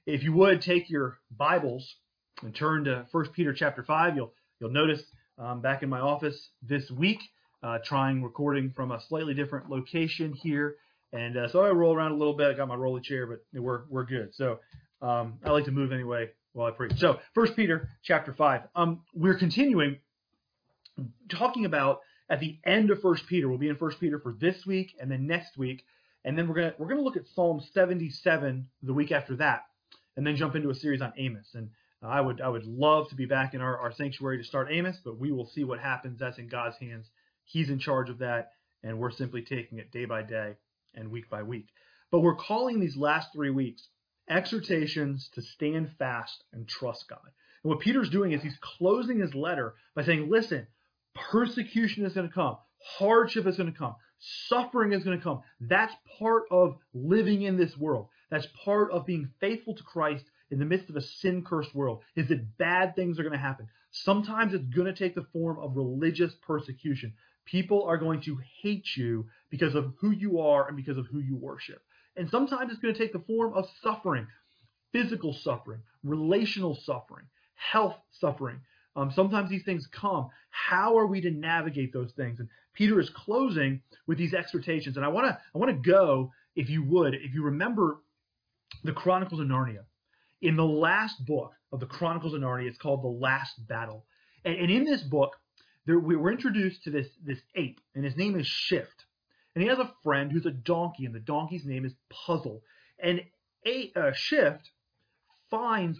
If you would take your Bibles and turn to 1 Peter chapter 5, you'll notice back in my office this week, trying recording from a slightly different location here. And so I roll around a little bit. I got my rolly chair, but we're good. So I like to move anyway while I preach. So 1 Peter chapter 5. We're continuing talking about at the end of 1 Peter. We'll be in 1 Peter for this week and then next week. And then we're gonna look at Psalm 77 the week after that, and then jump into a series on Amos. And I would love to be back in our sanctuary to start Amos, but we will see what happens. That's in God's hands. He's in charge of that, and we're simply taking it day by day and week by week. But we're calling these last 3 weeks exhortations to stand fast and trust God. And what Peter's doing is he's closing his letter by saying, listen, persecution is going to come. Hardship is going to come. Suffering is going to come. That's part of living in this world. That's part of being faithful to Christ in the midst of a sin-cursed world, is that bad things are going to happen. Sometimes it's going to take the form of religious persecution. People are going to hate you because of who you are and because of who you worship. And sometimes it's going to take the form of suffering, physical suffering, relational suffering, health suffering. Sometimes these things come. How are we to navigate those things? And Peter is closing with these exhortations. And I want to go, if you remember the Chronicles of Narnia. In the last book of the Chronicles of Narnia, it's called The Last Battle. And in this book, we were introduced to this ape, and his name is Shift. And he has a friend who's a donkey, and the donkey's name is Puzzle. And Shift finds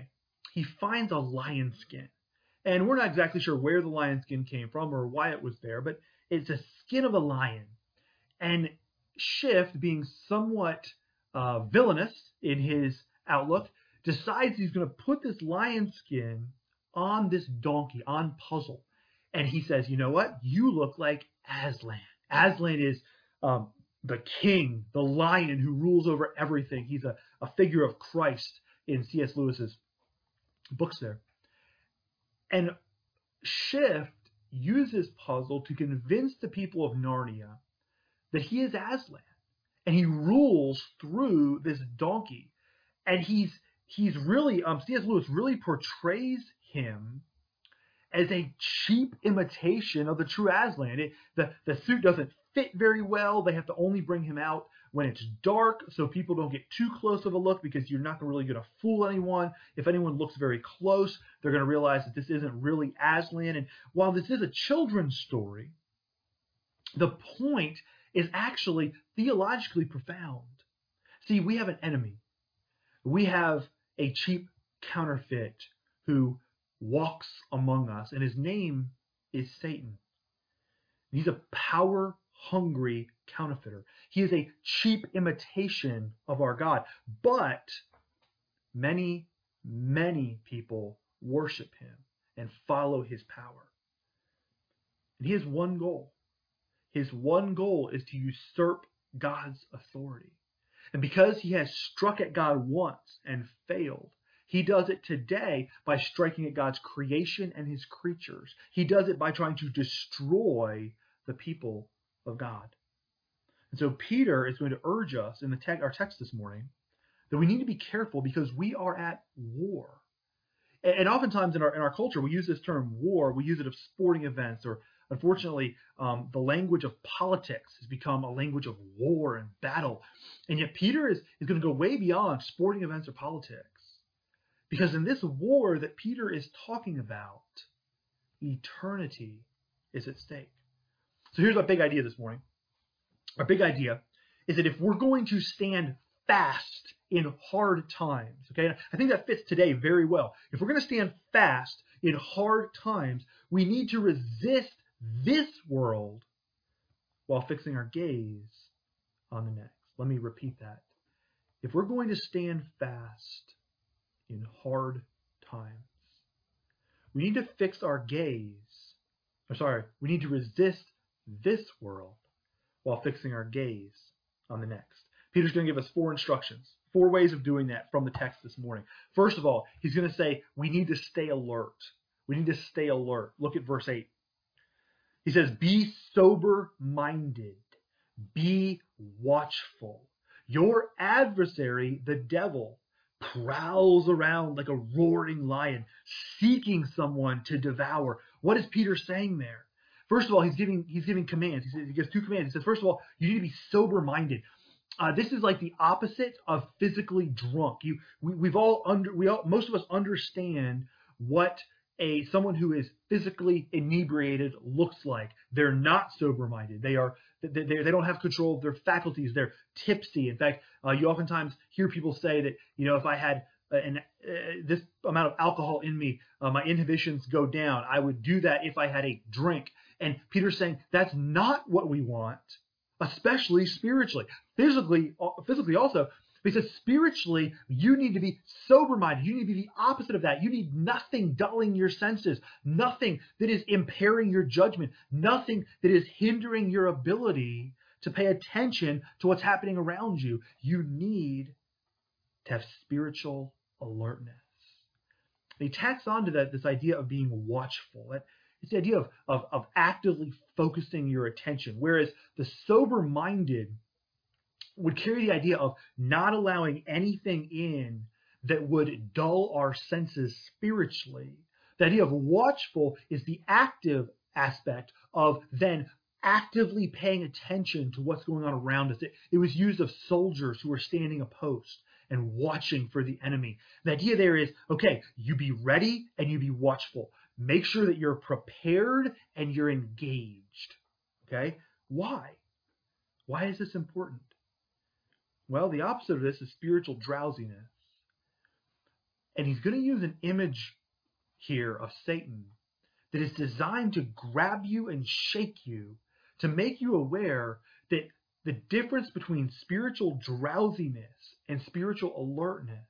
a lion skin. And we're not exactly sure where the lion skin came from or why it was there, but it's a skin of a lion. And Shift, being somewhat villainous in his outlook, decides he's going to put this lion skin on this donkey, on Puzzle. And he says, you know what? You look like Aslan. Aslan is the king, the lion who rules over everything. He's a figure of Christ in C.S. Lewis's books there. And Shift uses Puzzle to convince the people of Narnia that he is Aslan. And he rules through this donkey. And he's really, C.S. Lewis really portrays him as a cheap imitation of the true Aslan. The suit doesn't fit very well. They have to only bring him out when it's dark so people don't get too close of a look, because you're not really going to fool anyone. If anyone looks very close, they're going to realize that this isn't really Aslan. And while this is a children's story, the point is actually theologically profound. See, we have an enemy. We have a cheap counterfeit who walks among us, and his name is Satan. He's a power-hungry counterfeiter. He is a cheap imitation of our God. But many, many people worship him and follow his power. And he has one goal. His one goal is to usurp God's authority. And because he has struck at God once and failed, he does it today by striking at God's creation and his creatures. He does it by trying to destroy the people of God. And so Peter is going to urge us in our text this morning that we need to be careful, because we are at war. And oftentimes in our culture, we use this term war. We use it of sporting events, or unfortunately, the language of politics has become a language of war and battle. And yet Peter is going to go way beyond sporting events or politics. Because in this war that Peter is talking about, eternity is at stake. So here's our big idea this morning. Our big idea is that if we're going to stand fast in hard times, okay, I think that fits today very well. If we're going to stand fast in hard times, we need to resist this world while fixing our gaze on the next. Let me repeat that. If we're going to stand fast in hard times, we need to fix our gaze. We need to resist this world while fixing our gaze on the next. Peter's going to give us 4 instructions, 4 ways of doing that from the text this morning. First of all, he's going to say we need to stay alert. We need to stay alert. Look at verse 8. He says, be sober-minded, be watchful. Your adversary, the devil, prowls around like a roaring lion, seeking someone to devour. What is Peter saying there? First of all, he's giving commands. He gives two commands. He says, first of all, you need to be sober-minded. This is like the opposite of physically drunk. Most of us understand what someone who is physically inebriated looks like. They're not sober-minded. They don't have control of their faculties. They're tipsy. In fact, you oftentimes hear people say that, if I had this amount of alcohol in me, my inhibitions go down. I would do that if I had a drink. And Peter's saying that's not what we want, especially spiritually. Physically also, because spiritually, you need to be sober-minded. You need to be the opposite of that. You need nothing dulling your senses, nothing that is impairing your judgment, nothing that is hindering your ability to pay attention to what's happening around you. You need to have spiritual alertness. And he tacks on to that this idea of being watchful. It's the idea of actively focusing your attention, whereas the sober-minded would carry the idea of not allowing anything in that would dull our senses spiritually. The idea of watchful is the active aspect of then actively paying attention to what's going on around us. It was used of soldiers who were standing a post and watching for the enemy. The idea there is, okay, you be ready and you be watchful. Make sure that you're prepared and you're engaged. Okay? Why? Why is this important? Well, the opposite of this is spiritual drowsiness. And he's going to use an image here of Satan that is designed to grab you and shake you, to make you aware that the difference between spiritual drowsiness and spiritual alertness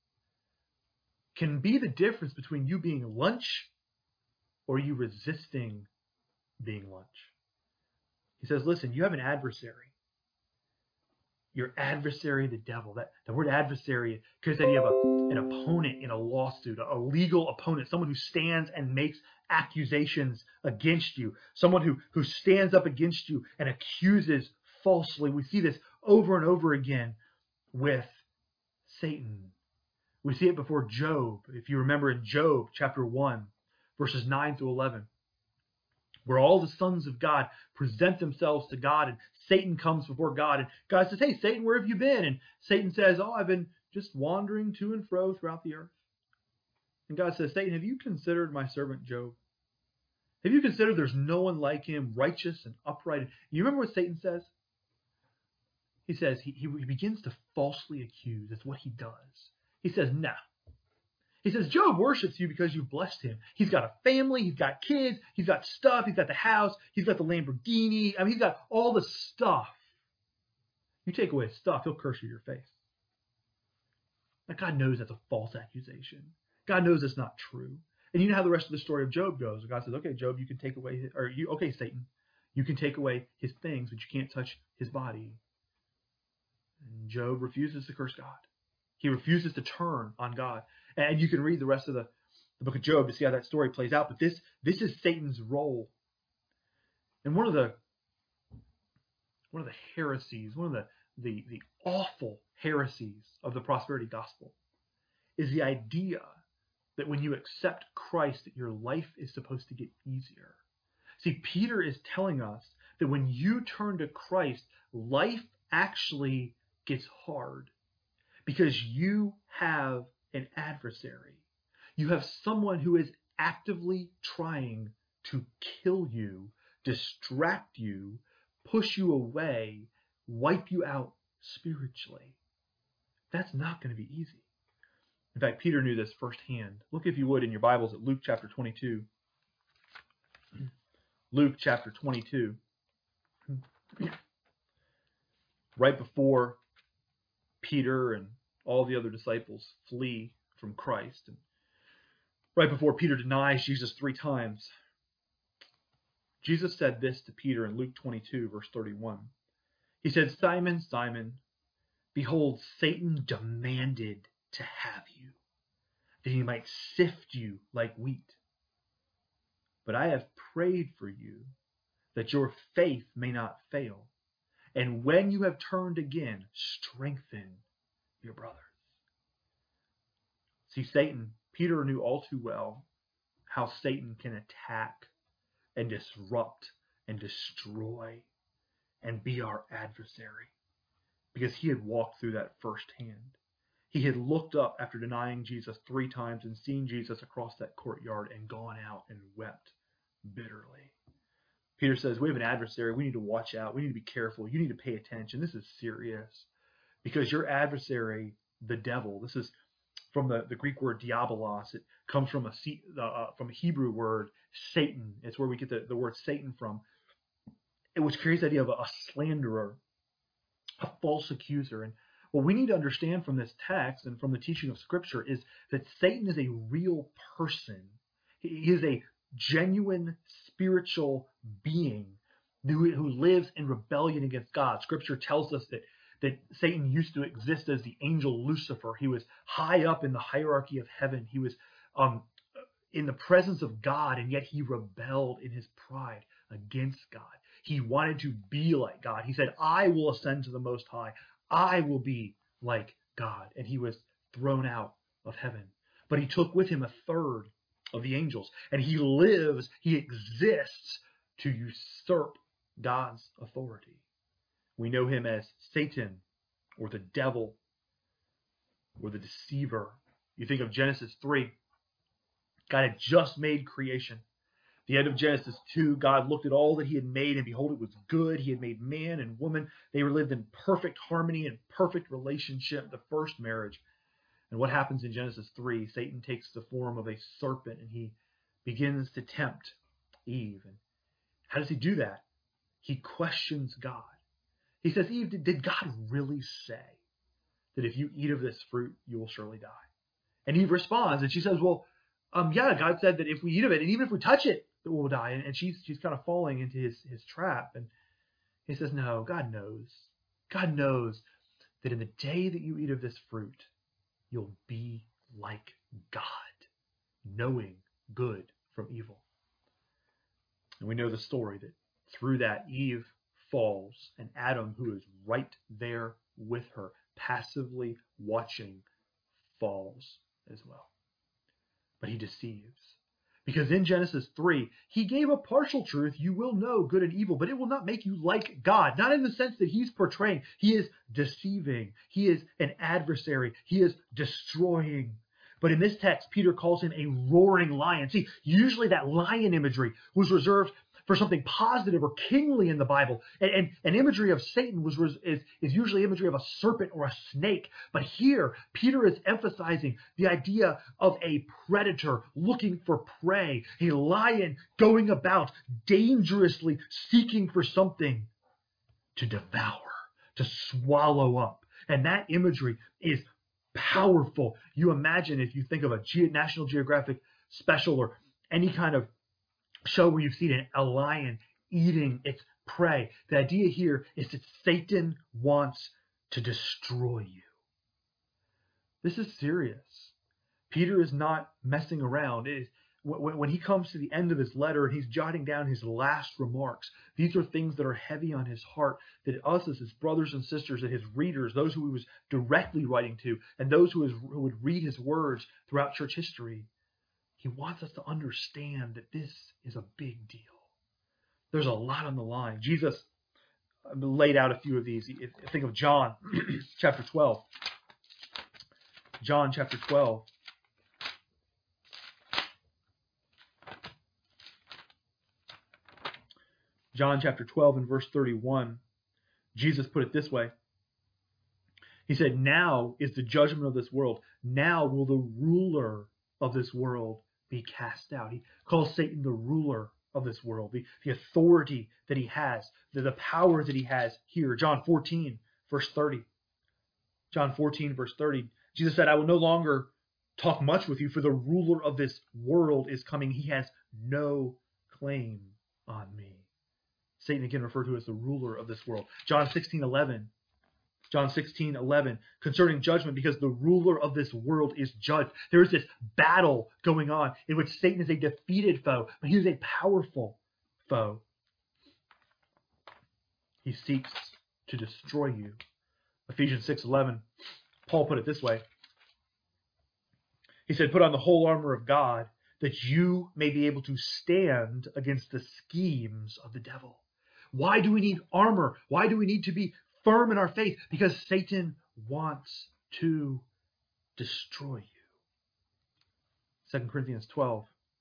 can be the difference between you being lunch or you resisting being lunch. He says, listen, you have an adversary. Your adversary, the devil. The word adversary carries the idea of an opponent in a lawsuit, a legal opponent, someone who stands and makes accusations against you, someone who stands up against you and accuses falsely. We see this over and over again with Satan. We see it before Job. If you remember in Job chapter 1, verses 9 through 11, where all the sons of God present themselves to God, and Satan comes before God, and God says, hey, Satan, where have you been? And Satan says, oh, I've been just wandering to and fro throughout the earth. And God says, Satan, have you considered my servant Job? Have you considered there's no one like him, righteous and upright? You remember what Satan says? He says, he begins to falsely accuse. That's what he does. He says, no. He says, Job worships you because you've blessed him. He's got a family, he's got kids, he's got stuff, he's got the house, he's got the Lamborghini. I mean, he's got all the stuff. You take away his stuff, he'll curse you to your face. Now, God knows that's a false accusation. God knows it's not true. And you know how the rest of the story of Job goes. God says, okay, Job, you can take away okay, Satan, you can take away his things, but you can't touch his body. And Job refuses to curse God. He refuses to turn on God. And you can read the rest of the book of Job to see how that story plays out. But this is Satan's role. And one of the heresies, one of the awful heresies of the prosperity gospel is the idea that when you accept Christ, that your life is supposed to get easier. See, Peter is telling us that when you turn to Christ, life actually gets hard because you have an adversary. You have someone who is actively trying to kill you, distract you, push you away, wipe you out spiritually. That's not going to be easy. In fact, Peter knew this firsthand. Look, if you would, in your Bibles at Luke chapter 22. Luke chapter 22. Right before Peter and all the other disciples flee from Christ, and right before Peter denies Jesus 3 times, Jesus said this to Peter in Luke 22, verse 31. He said, Simon, Simon, behold, Satan demanded to have you, that he might sift you like wheat. But I have prayed for you, that your faith may not fail. And when you have turned again, strengthen your brothers. See, Peter knew all too well how Satan can attack and disrupt and destroy and be our adversary, because he had walked through that firsthand. He had looked up after denying Jesus 3 times and seen Jesus across that courtyard and gone out and wept bitterly. Peter says, we have an adversary. We need to watch out. We need to be careful. You need to pay attention. This is serious, because your adversary, the devil, this is from the Greek word diabolos. It comes from a Hebrew word, Satan. It's where we get the word Satan from, which carries the idea of a slanderer, a false accuser. And what we need to understand from this text and from the teaching of Scripture is that Satan is a real person. He is a genuine spiritual being who lives in rebellion against God. Scripture tells us that Satan used to exist as the angel Lucifer. He was high up in the hierarchy of heaven. He was in the presence of God, and yet he rebelled in his pride against God. He wanted to be like God. He said, I will ascend to the Most High. I will be like God. And he was thrown out of heaven. But he took with him a third of the angels. And he exists to usurp God's authority. We know him as Satan, or the devil, or the deceiver. You think of Genesis 3. God had just made creation. The end of Genesis 2, God looked at all that he had made, and behold, it was good. He had made man and woman. They lived in perfect harmony and perfect relationship, the first marriage. And what happens in Genesis 3? Satan takes the form of a serpent, and he begins to tempt Eve. And how does he do that? He questions God. He says, Eve, did God really say that if you eat of this fruit, you will surely die? And Eve responds, and she says, well, yeah, God said that if we eat of it, and even if we touch it, that we'll die. And she's kind of falling into his trap. And he says, no, God knows. God knows that in the day that you eat of this fruit, you'll be like God, knowing good from evil. And we know the story that through that Eve falls, and Adam, who is right there with her, passively watching, falls as well. But he deceives. Because in Genesis 3, he gave a partial truth, you will know good and evil, but it will not make you like God. Not in the sense that he's portraying. He is deceiving. He is an adversary. He is destroying. But in this text, Peter calls him a roaring lion. See, usually that lion imagery was reserved for something positive or kingly in the Bible. And imagery of Satan is usually imagery of a serpent or a snake. But here, Peter is emphasizing the idea of a predator looking for prey, a lion going about dangerously seeking for something to devour, to swallow up. And that imagery is powerful. You imagine, if you think of a National Geographic special or any kind of show where you've seen a lion eating its prey. The idea here is that Satan wants to destroy you. This is serious. Peter is not messing around. When he comes to the end of his letter and he's jotting down his last remarks, these are things that are heavy on his heart, that us as his brothers and sisters, that his readers, those who he was directly writing to, and those who would read his words throughout church history, he wants us to understand that this is a big deal. There's a lot on the line. Jesus laid out a few of these. Think of John chapter 12. John chapter 12. John chapter 12 and verse 31. Jesus put it this way. He said, now is the judgment of this world. Now will the ruler of this world be cast out. He calls Satan the ruler of this world, the authority that he has, the power that he has here. John 14, verse 30. John 14, verse 30. Jesus said, I will no longer talk much with you, for the ruler of this world is coming. He has no claim on me. Satan again referred to as the ruler of this world. John 16:11. John 16:11, concerning judgment, because the ruler of this world is judged. There is this battle going on in which Satan is a defeated foe, but he is a powerful foe. He seeks to destroy you. Ephesians 6:11, Paul put it this way. He said, put on the whole armor of God that you may be able to stand against the schemes of the devil. Why do we need armor? Why do we need to be firm in our faith? Because Satan wants to destroy you. 2 Corinthians 12,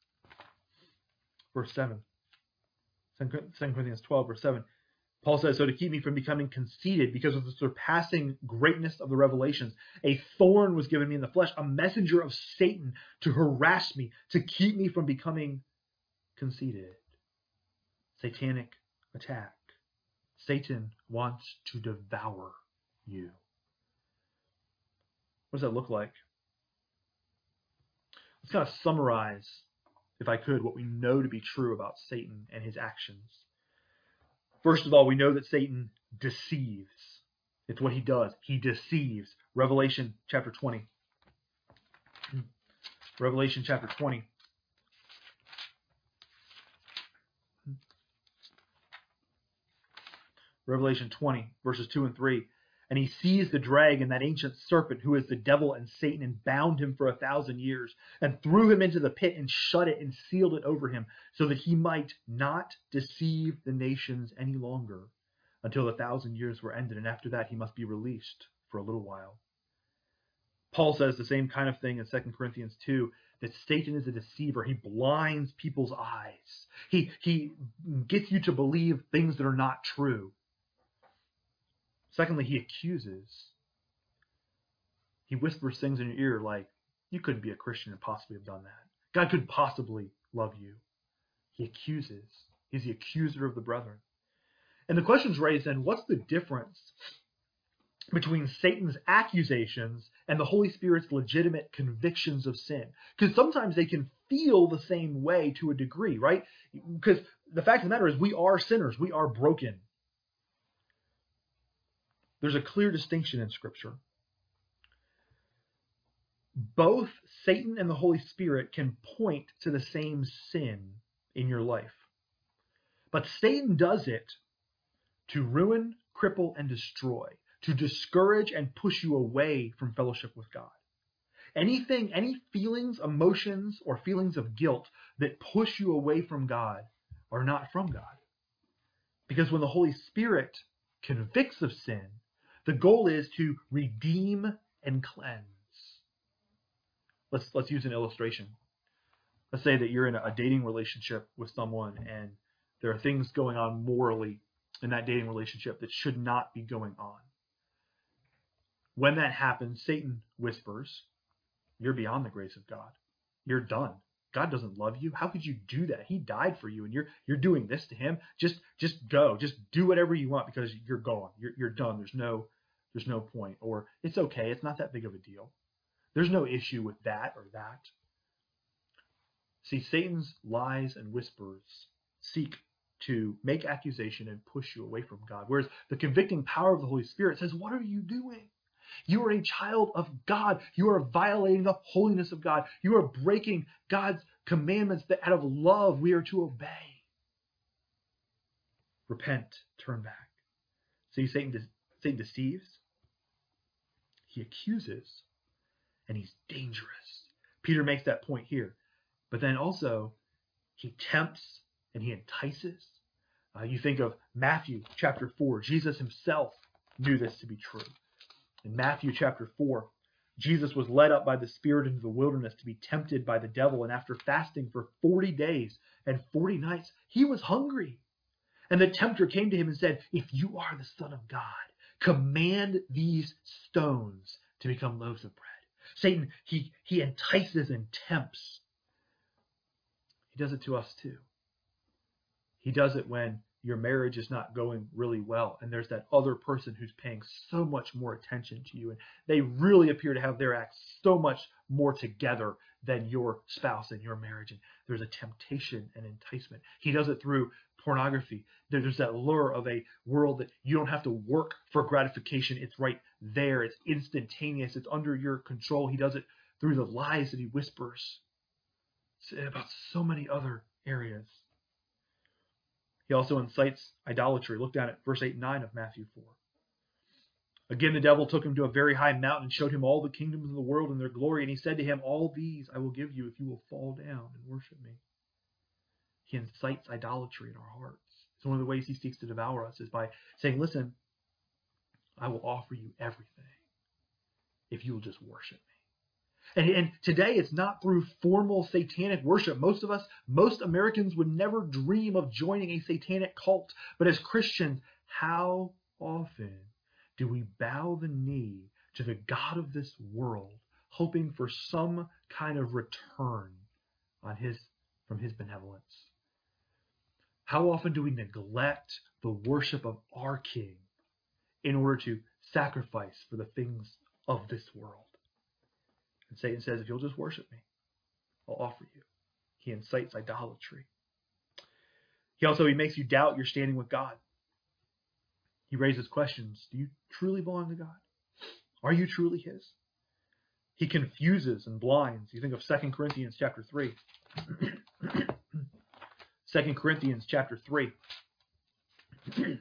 verse 7. 2 Corinthians 12, verse 7. Paul says, so to keep me from becoming conceited because of the surpassing greatness of the revelations, a thorn was given me in the flesh, a messenger of Satan to harass me, to keep me from becoming conceited. Satanic attack. Satan wants to devour you. What does that look like? Let's kind of summarize, if I could, what we know to be true about Satan and his actions. First of all, we know that Satan deceives. It's what he does. He deceives. Revelation chapter 20. Revelation chapter 20. Revelation 20, verses 2 and 3. And he seized the dragon, that ancient serpent, who is the devil and Satan, and bound him for 1,000 years, and threw him into the pit, and shut it, and sealed it over him, so that he might not deceive the nations any longer, until the 1,000 years were ended, and after that he must be released for a little while. Paul says the same kind of thing in 2 Corinthians 2, that Satan is a deceiver. He blinds people's eyes. He gets you to believe things that are not true. Secondly, he accuses. He whispers things in your ear like, you couldn't be a Christian and possibly have done that. God couldn't possibly love you. He accuses. He's the accuser of the brethren. And the question's raised then, what's the difference between Satan's accusations and the Holy Spirit's legitimate convictions of sin? Because sometimes they can feel the same way to a degree, right? Because the fact of the matter is we are sinners. We are broken. There's a clear distinction in Scripture. Both Satan and the Holy Spirit can point to the same sin in your life. But Satan does it to ruin, cripple, and destroy, to discourage and push you away from fellowship with God. Any feelings, emotions, or feelings of guilt that push you away from God are not from God. Because when the Holy Spirit convicts of sin, the goal is to redeem and cleanse. Let's use an illustration. Let's say that you're in a dating relationship with someone and there are things going on morally in that dating relationship that should not be going on. When that happens, Satan whispers, you're beyond the grace of God. You're done. God doesn't love you. How could you do that? He died for you and you're doing this to him. Just go. Just do whatever you want because you're gone. You're done. There's no point. Or it's okay. It's not that big of a deal. There's no issue with that or that. See, Satan's lies and whispers seek to make accusation and push you away from God. Whereas the convicting power of the Holy Spirit says, what are you doing? You are a child of God. You are violating the holiness of God. You are breaking God's commandments that out of love we are to obey. Repent, turn back. See, Satan deceives. He accuses. And he's dangerous. Peter makes that point here. But then also, he tempts and he entices. You think of Matthew chapter 4. Jesus himself knew this to be true. In Matthew chapter 4, Jesus was led up by the Spirit into the wilderness to be tempted by the devil. And after fasting for 40 days and 40 nights, he was hungry. And the tempter came to him and said, if you are the Son of God, command these stones to become loaves of bread. Satan, he entices and tempts. He does it to us too. He does it when your marriage is not going really well and there's that other person who's paying so much more attention to you and they really appear to have their acts so much more together than your spouse and your marriage, and there's a temptation and enticement. He does it through pornography. There's that lure of a world that you don't have to work for gratification. It's right there. It's instantaneous. It's under your control. He does it through the lies that he whispers about so many other areas. He also incites idolatry. Look down at verse 8 and 9 of Matthew 4. Again, the devil took him to a very high mountain and showed him all the kingdoms of the world and their glory. And he said to him, all these I will give you if you will fall down and worship me. He incites idolatry in our hearts. It's one of the ways he seeks to devour us is by saying, listen, I will offer you everything if you will just worship me. And today it's not through formal satanic worship. Most Americans would never dream of joining a satanic cult. But as Christians, how often do we bow the knee to the God of this world, hoping for some kind of return from his benevolence? How often do we neglect the worship of our King in order to sacrifice for the things of this world? And Satan says, if you'll just worship me, I'll offer you. He incites idolatry. He makes you doubt your standing with God. He raises questions. Do you truly belong to God? Are you truly his? He confuses and blinds. You think of 2 Corinthians chapter 3. 2 Corinthians chapter 3. 2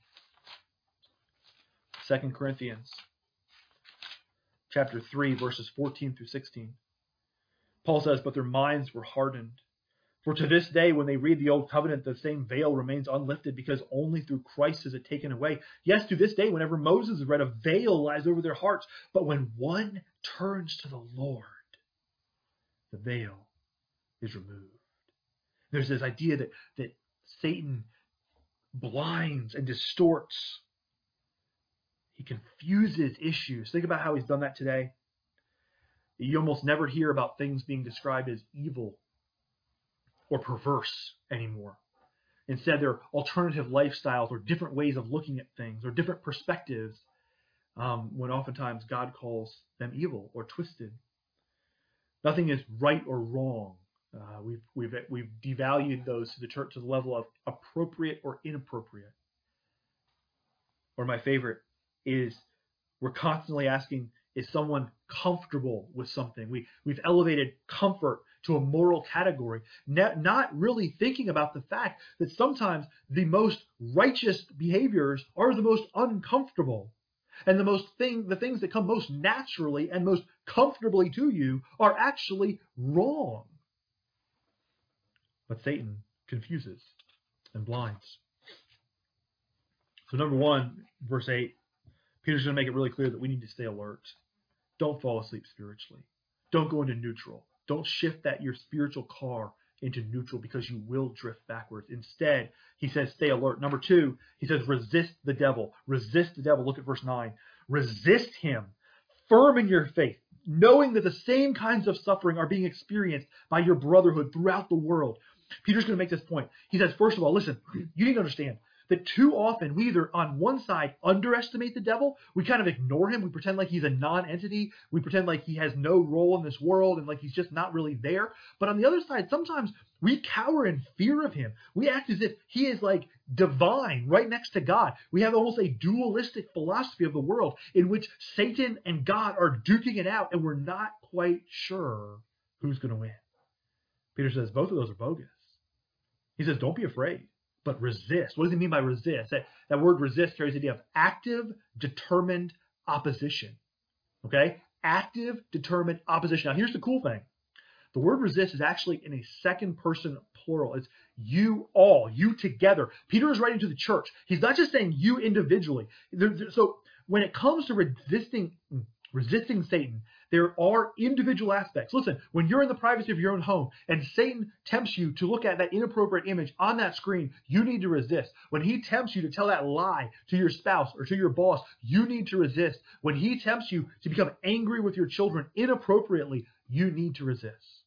Corinthians chapter 3, verses 14 through 16. Paul says, but their minds were hardened. For to this day, when they read the Old Covenant, the same veil remains unlifted, because only through Christ is it taken away. Yes, to this day, whenever Moses is read, a veil lies over their hearts. But when one turns to the Lord, the veil is removed. There's this idea that Satan blinds and distorts. He confuses issues. Think about how he's done that today. You almost never hear about things being described as evil or perverse anymore. Instead, there are alternative lifestyles or different ways of looking at things or different perspectives, when oftentimes God calls them evil or twisted. Nothing is right or wrong. We've devalued those to the level of appropriate or inappropriate. Or my favorite is we're constantly asking, is someone comfortable with something? We've elevated comfort to a moral category, not really thinking about the fact that sometimes the most righteous behaviors are the most uncomfortable. And the things that come most naturally and most comfortably to you are actually wrong. But Satan confuses and blinds. So number 1, verse 8, Peter's going to make it really clear that we need to stay alert. Don't fall asleep spiritually. Don't go into neutral. Don't shift your spiritual car into neutral, because you will drift backwards. Instead, he says, stay alert. Number 2, he says, resist the devil. Resist the devil. Look at verse 9. Resist him, firm in your faith, knowing that the same kinds of suffering are being experienced by your brotherhood throughout the world. Peter's going to make this point. He says, first of all, listen, you need to understand that too often we either on one side underestimate the devil, we kind of ignore him, we pretend like he's a non-entity, we pretend like he has no role in this world and like he's just not really there. But on the other side, sometimes we cower in fear of him. We act as if he is like divine, right next to God. We have almost a dualistic philosophy of the world in which Satan and God are duking it out, and we're not quite sure who's going to win. Peter says both of those are bogus. He says, don't be afraid, but resist. What does he mean by resist? That word resist carries the idea of active, determined opposition. Okay? Active, determined opposition. Now, here's the cool thing. The word resist is actually in a second person plural. It's you all, you together. Peter is writing to the church. He's not just saying you individually. So when it comes to resisting Satan, there are individual aspects. Listen, when you're in the privacy of your own home and Satan tempts you to look at that inappropriate image on that screen, you need to resist. When he tempts you to tell that lie to your spouse or to your boss, you need to resist. When he tempts you to become angry with your children inappropriately, you need to resist.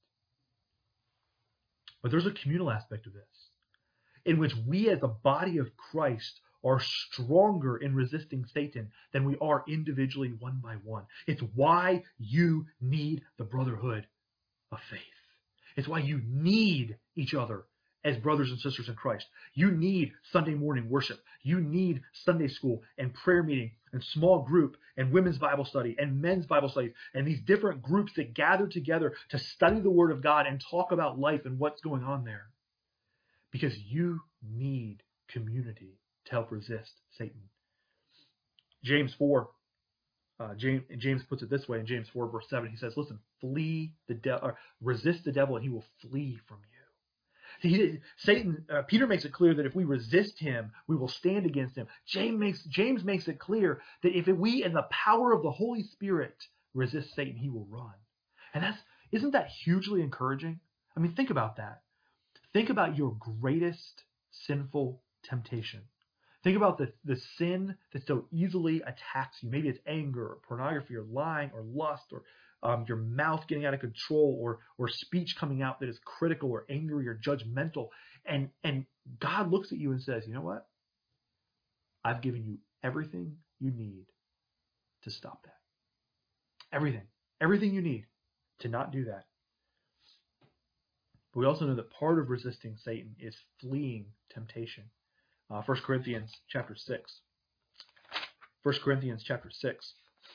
But there's a communal aspect of this in which we as a body of Christ are stronger in resisting Satan than we are individually one by one. It's why you need the brotherhood of faith. It's why you need each other as brothers and sisters in Christ. You need Sunday morning worship. You need Sunday school and prayer meeting and small group and women's Bible study and men's Bible studies and these different groups that gather together to study the Word of God and talk about life and what's going on there. Because you need community to help resist Satan. James 4, James puts it this way in James 4, verse 7. He says, listen, resist the devil and he will flee from you. Peter makes it clear that if we resist him, we will stand against him. James makes it clear that if we, in the power of the Holy Spirit, resist Satan, he will run. And isn't that hugely encouraging? I mean, think about that. Think about your greatest sinful temptation. Think about the sin that so easily attacks you. Maybe it's anger or pornography or lying or lust or your mouth getting out of control or speech coming out that is critical or angry or judgmental. And God looks at you and says, you know what? I've given you everything you need to stop that. Everything you need to not do that. But we also know that part of resisting Satan is fleeing temptation. 1 Corinthians chapter 6. 1 Corinthians chapter 6.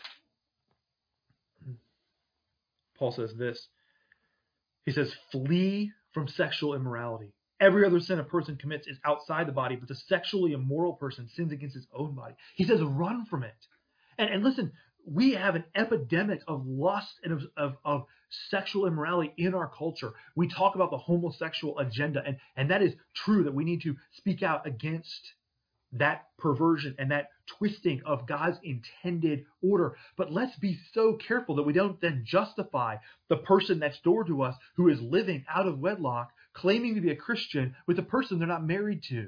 Paul says this. He says, flee from sexual immorality. Every other sin a person commits is outside the body, but the sexually immoral person sins against his own body. He says, run from it. And listen, we have an epidemic of lust and of sexual immorality in our culture. We talk about the homosexual agenda, and that is true, that we need to speak out against that perversion and that twisting of God's intended order. But let's be so careful that we don't then justify the person next door to us who is living out of wedlock, claiming to be a Christian, with a person they're not married to.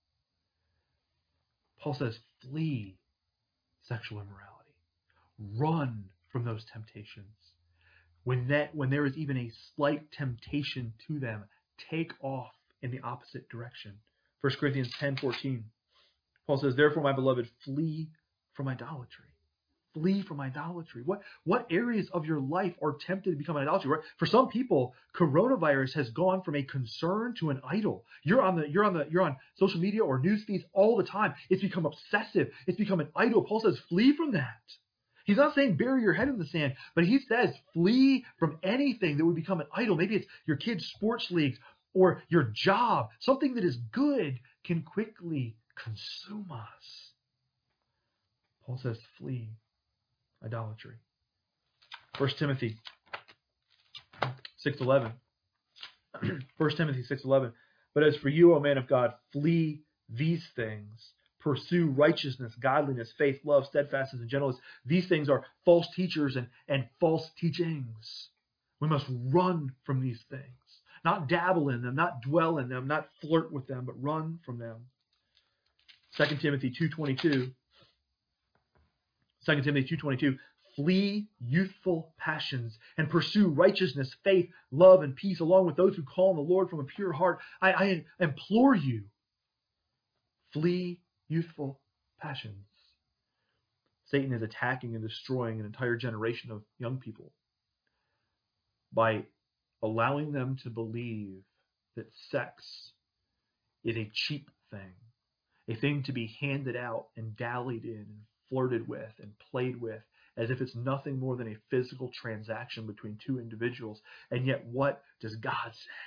Paul says, flee sexual immorality. Run from those temptations. When there is even a slight temptation to them, take off in the opposite direction. 1 Corinthians 10:14. Paul says, therefore, my beloved, flee from idolatry. Flee from idolatry. What areas of your life are tempted to become an idolatry? Right? For some people, coronavirus has gone from a concern to an idol. You're on social media or news feeds all the time. It's become obsessive. It's become an idol. Paul says, flee from that. He's not saying bury your head in the sand, but he says flee from anything that would become an idol. Maybe it's your kids' sports leagues or your job. Something that is good can quickly consume us. Paul says flee idolatry. 1 Timothy 6:11. 1 Timothy 6:11. But as for you, O man of God, flee these things. Pursue righteousness, godliness, faith, love, steadfastness, and gentleness. These things are false teachers and false teachings. We must run from these things. Not dabble in them, not dwell in them, not flirt with them, but run from them. 2 Timothy 2:22. 2 Timothy 2:22. Flee youthful passions and pursue righteousness, faith, love, and peace, along with those who call on the Lord from a pure heart. I implore you, flee youthful passions. Satan is attacking and destroying an entire generation of young people by allowing them to believe that sex is a cheap thing, a thing to be handed out and dallied in and flirted with and played with, as if it's nothing more than a physical transaction between two individuals. And yet, what does God say?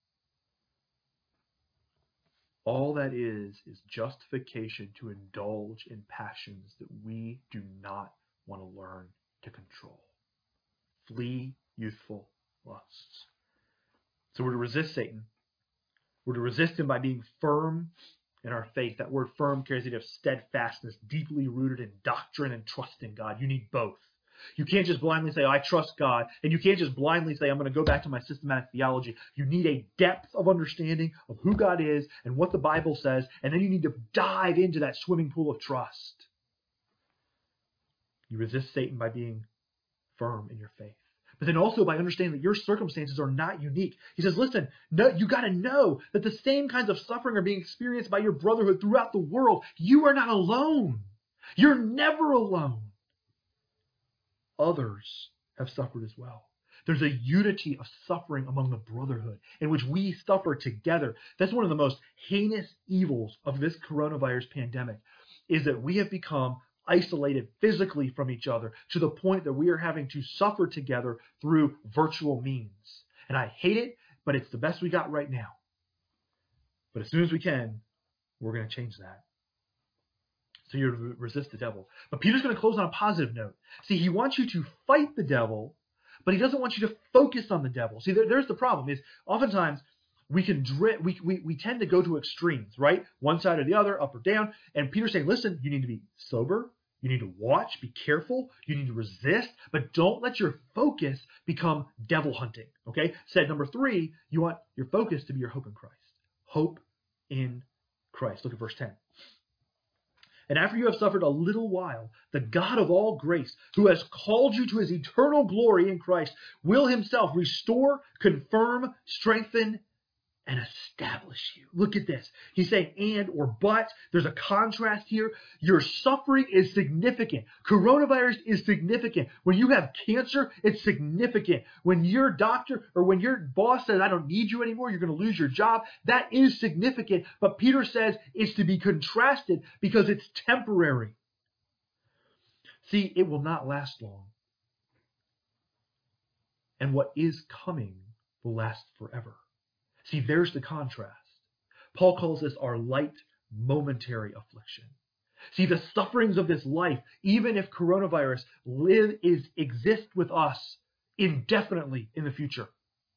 All that is justification to indulge in passions that we do not want to learn to control. Flee youthful lusts. So we're to resist Satan. We're to resist him by being firm in our faith. That word firm carries the idea of steadfastness, deeply rooted in doctrine and trust in God. You need both. You can't just blindly say, I trust God, and you can't just blindly say, I'm going to go back to my systematic theology. You need a depth of understanding of who God is and what the Bible says, and then you need to dive into that swimming pool of trust. You resist Satan by being firm in your faith, but then also by understanding that your circumstances are not unique. He says, listen, no, you got to know that the same kinds of suffering are being experienced by your brotherhood throughout the world. You are not alone. You're never alone. Others have suffered as well. There's a unity of suffering among the brotherhood in which we suffer together. That's one of the most heinous evils of this coronavirus pandemic, is that we have become isolated physically from each other to the point that we are having to suffer together through virtual means. And I hate it, but it's the best we got right now. But as soon as we can, we're going to change that. So you're to resist the devil. But Peter's going to close on a positive note. See, he wants you to fight the devil, but he doesn't want you to focus on the devil. See, there's the problem is oftentimes we tend to go to extremes, right? One side or the other, up or down. And Peter's saying, listen, you need to be sober. You need to watch, be careful. You need to resist, but don't let your focus become devil hunting. Okay? Said number 3, you want your focus to be your hope in Christ. Hope in Christ. Look at verse 10. And after you have suffered a little while, the God of all grace, who has called you to his eternal glory in Christ, will himself restore, confirm, strengthen, and establish you. Look at this. He's saying and or but. There's a contrast here. Your suffering is significant. Coronavirus is significant. When you have cancer, it's significant. When your doctor or when your boss says, I don't need you anymore, you're going to lose your job, that is significant. But Peter says it's to be contrasted because it's temporary. See, it will not last long. And what is coming will last forever. See, there's the contrast. Paul calls this our light, momentary affliction. See, the sufferings of this life, even if coronavirus exists with us indefinitely in the future.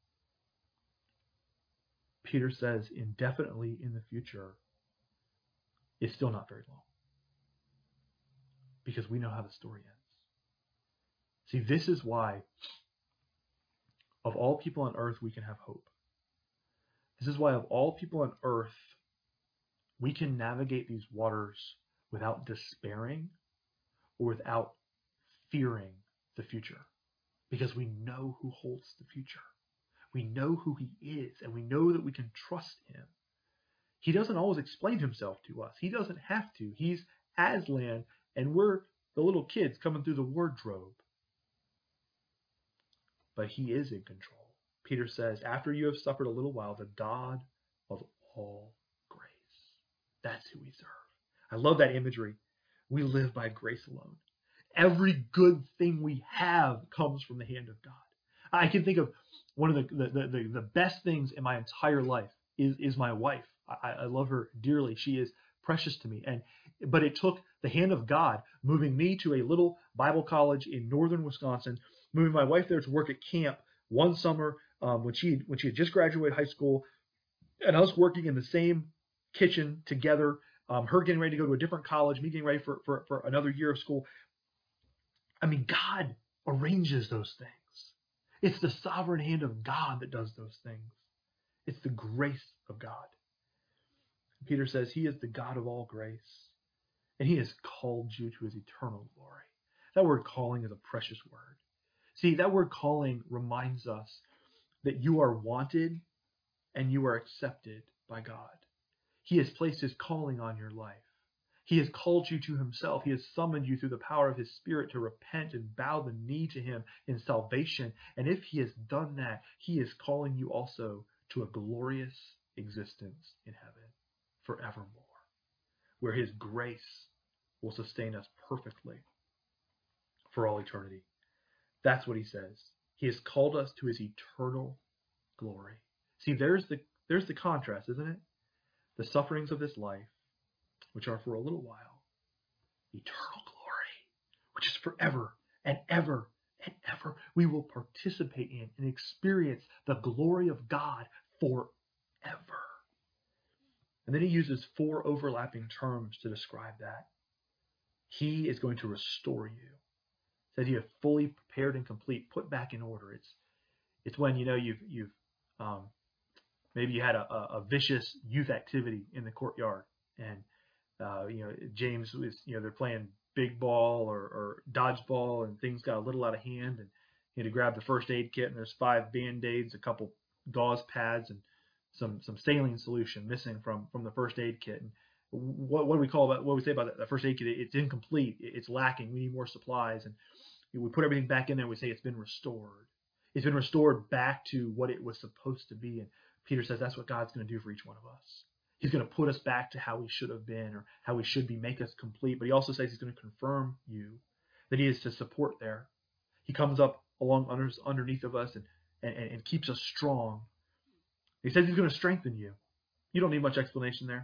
Peter says indefinitely in the future is still not very long. Because we know how the story ends. See, this is why of all people on earth we can have hope. This is why of all people on earth, we can navigate these waters without despairing or without fearing the future. Because we know who holds the future. We know who he is, and we know that we can trust him. He doesn't always explain himself to us. He doesn't have to. He's Aslan, and we're the little kids coming through the wardrobe. But he is in control. Peter says, after you have suffered a little while, the God of all grace. That's who we serve. I love that imagery. We live by grace alone. Every good thing we have comes from the hand of God. I can think of one of the best things in my entire life is my wife. I love her dearly. She is precious to me. But it took the hand of God moving me to a little Bible college in northern Wisconsin, moving my wife there to work at camp one summer when she had just graduated high school, and us working in the same kitchen together, her getting ready to go to a different college, me getting ready for another year of school. I mean, God arranges those things. It's the sovereign hand of God that does those things. It's the grace of God. Peter says he is the God of all grace, and he has called you to his eternal glory. That word calling is a precious word. See, that word calling reminds us that you are wanted and you are accepted by God. He has placed his calling on your life. He has called you to himself. He has summoned you through the power of his Spirit to repent and bow the knee to him in salvation. And if he has done that, he is calling you also to a glorious existence in heaven forevermore, where his grace will sustain us perfectly for all eternity. That's what he says. He has called us to his eternal glory. See, there's the contrast, isn't it? The sufferings of this life, which are for a little while, eternal glory, which is forever and ever and ever. We will participate in and experience the glory of God forever. And then he uses 4 overlapping terms to describe that. He is going to restore you. Said you have fully prepared and complete, put back in order. It's when you've maybe you had a vicious youth activity in the courtyard, and James was they're playing big ball or dodgeball, and things got a little out of hand, and he had to grab the first aid kit, and there's 5 Band-Aids, a couple gauze pads, and some saline solution missing from the first aid kit. And what we say about that first aid kit? It's incomplete. It's lacking. We need more supplies. And we put everything back in there. And we say it's been restored. It's been restored back to what it was supposed to be. And Peter says that's what God's going to do for each one of us. He's going to put us back to how we should have been, or how we should be, make us complete. But he also says he's going to confirm you, that he is to support there. He comes up along underneath of us and keeps us strong. He says he's going to strengthen you. You don't need much explanation there.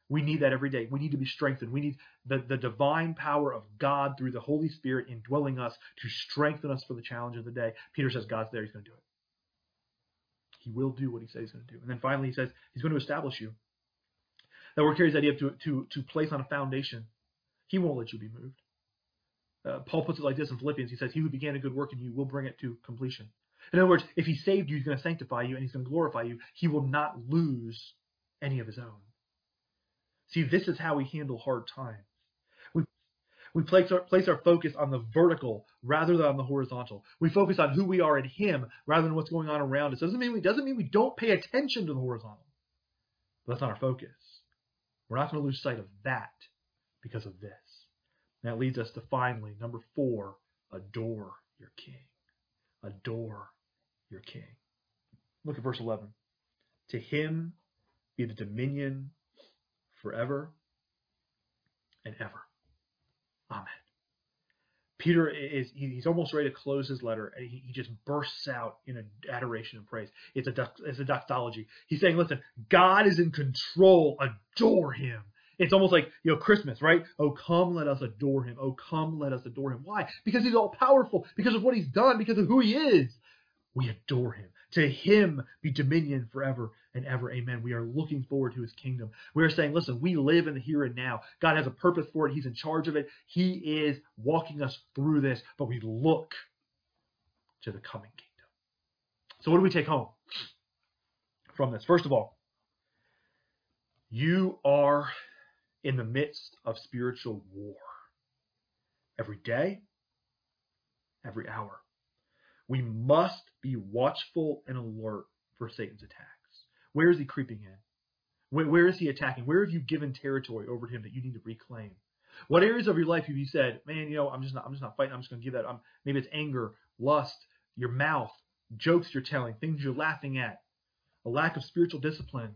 We need that every day. We need to be strengthened. We need the divine power of God through the Holy Spirit indwelling us to strengthen us for the challenge of the day. Peter says God's there. He's going to do it. He will do what he says he's going to do. And then finally he says he's going to establish you. That word carries the idea of to place on a foundation. He won't let you be moved. Paul puts it like this in Philippians. He says, he who began a good work in you will bring it to completion. In other words, if he saved you, he's going to sanctify you and he's going to glorify you. He will not lose any of his own. See, this is how we handle hard times. We place our focus on the vertical rather than on the horizontal. We focus on who we are in him rather than what's going on around us. Doesn't mean we don't pay attention to the horizontal. But that's not our focus. We're not going to lose sight of that because of this. And that leads us to finally, number 4, adore your king. Adore your king. Look at verse 11. To him be the dominion forever and ever. Amen. Peter he's almost ready to close his letter, and he just bursts out in an adoration and praise. It's a doxology. He's saying, listen, God is in control. Adore him. It's almost like, Christmas, right? Oh, come, let us adore him. Oh, come, let us adore him. Why? Because he's all powerful, because of what he's done, because of who he is. We adore him. To him be dominion forever and ever. Amen. We are looking forward to his kingdom. We are saying, listen, we live in the here and now. God has a purpose for it. He's in charge of it. He is walking us through this, but we look to the coming kingdom. So what do we take home from this? First of all, you are in the midst of spiritual war. Every day, every hour. We must be watchful and alert for Satan's attacks. Where is he creeping in? Where is he attacking? Where have you given territory over to him that you need to reclaim? What areas of your life have you said, man, I'm just not fighting. I'm just going to give that. Maybe it's anger, lust, your mouth, jokes you're telling, things you're laughing at, a lack of spiritual discipline.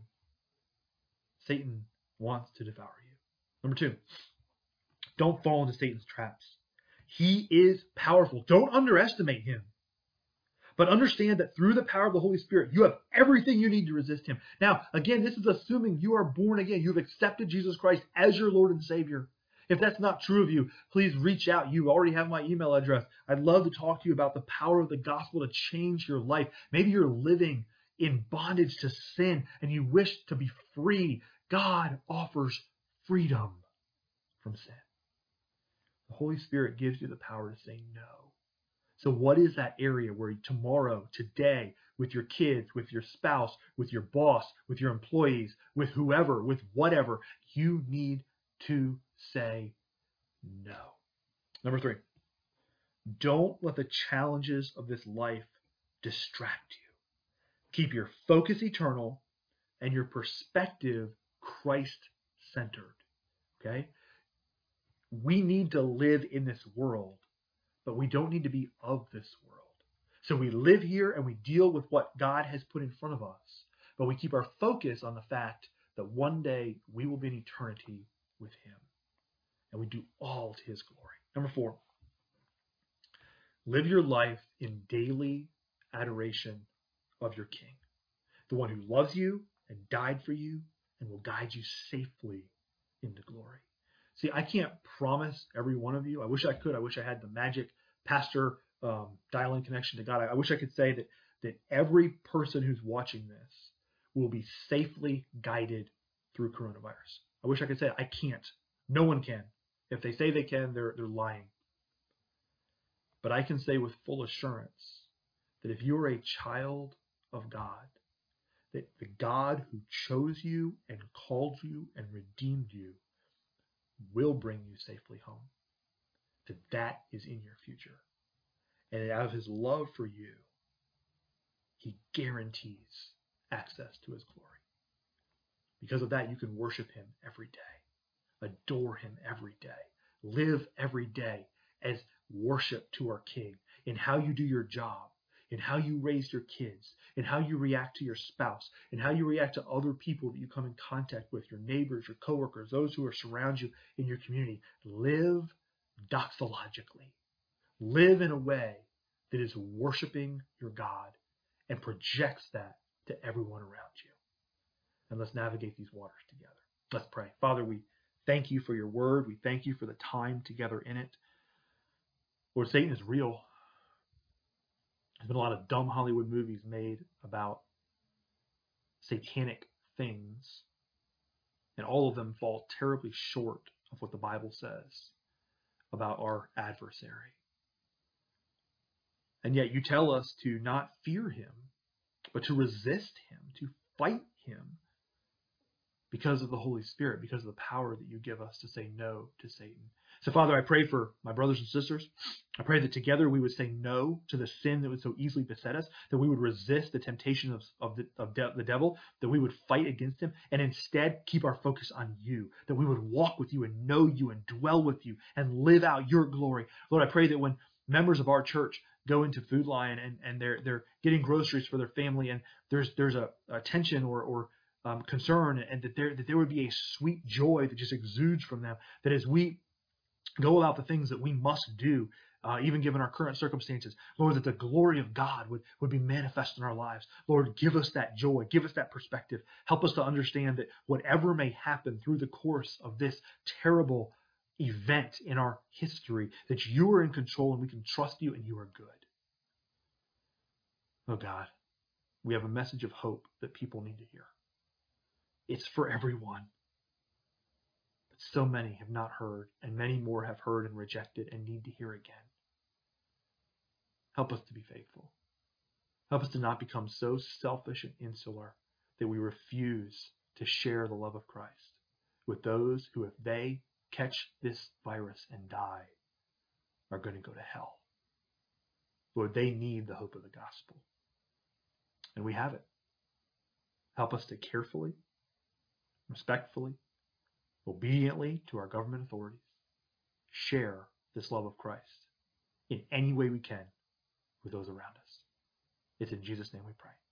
Satan wants to devour you. Number 2, don't fall into Satan's traps. He is powerful. Don't underestimate him. But understand that through the power of the Holy Spirit, you have everything you need to resist him. Now, again, this is assuming you are born again. You've accepted Jesus Christ as your Lord and Savior. If that's not true of you, please reach out. You already have my email address. I'd love to talk to you about the power of the gospel to change your life. Maybe you're living in bondage to sin and you wish to be free. God offers freedom from sin. The Holy Spirit gives you the power to say no. So what is that area where tomorrow, today, with your kids, with your spouse, with your boss, with your employees, with whoever, with whatever, you need to say no? Number 3, don't let the challenges of this life distract you. Keep your focus eternal and your perspective Christ-centered. Okay? We need to live in this world, but we don't need to be of this world. So we live here and we deal with what God has put in front of us, but we keep our focus on the fact that one day we will be in eternity with him. And we do all to his glory. Number 4, live your life in daily adoration of your King, the one who loves you and died for you and will guide you safely into glory. See, I can't promise every one of you. I wish I could. I wish I had the magic pastor dial-in connection to God. I wish I could say that every person who's watching this will be safely guided through coronavirus. I wish I could say it. I can't. No one can. If they say they can, they're lying. But I can say with full assurance that if you are a child of God, that the God who chose you and called you and redeemed you will bring you safely home. That is in your future. And out of his love for you, he guarantees access to his glory. Because of that, you can worship him every day, adore him every day, live every day as worship to our King in how you do your job, in how you raise your kids, in how you react to your spouse, in how you react to other people that you come in contact with, your neighbors, your coworkers, those who are surround you in your community. Live doxologically. Live in a way that is worshiping your God and projects that to everyone around you. And let's navigate these waters together. Let's pray. Father, we thank you for your word. We thank you for the time together in it. Lord, Satan is real. There's been a lot of dumb Hollywood movies made about satanic things, and all of them fall terribly short of what the Bible says about our adversary. And yet you tell us to not fear him, but to resist him, to fight him because of the Holy Spirit, because of the power that you give us to say no to Satan. So, Father, I pray for my brothers and sisters. I pray that together we would say no to the sin that would so easily beset us, that we would resist the temptation of the devil, that we would fight against him, and instead keep our focus on you, that we would walk with you and know you and dwell with you and live out your glory. Lord, I pray that when members of our church go into Food Lion and they're getting groceries for their family, and there's a tension or concern, and that there would be a sweet joy that just exudes from them, that as we go about the things that we must do, even given our current circumstances, Lord, that the glory of God would be manifest in our lives. Lord, give us that joy, give us that perspective. Help us to understand that whatever may happen through the course of this terrible event in our history, that you are in control and we can trust you and you are good. Oh God, we have a message of hope that people need to hear. It's for everyone. But so many have not heard, and many more have heard and rejected and need to hear again. Help us to be faithful. Help us to not become so selfish and insular that we refuse to share the love of Christ with those who, if they catch this virus and die, are going to go to hell. Lord, they need the hope of the gospel. And we have it. Help us to carefully, respectfully, obediently to our government authorities, share this love of Christ in any way we can with those around us. It's in Jesus' name we pray.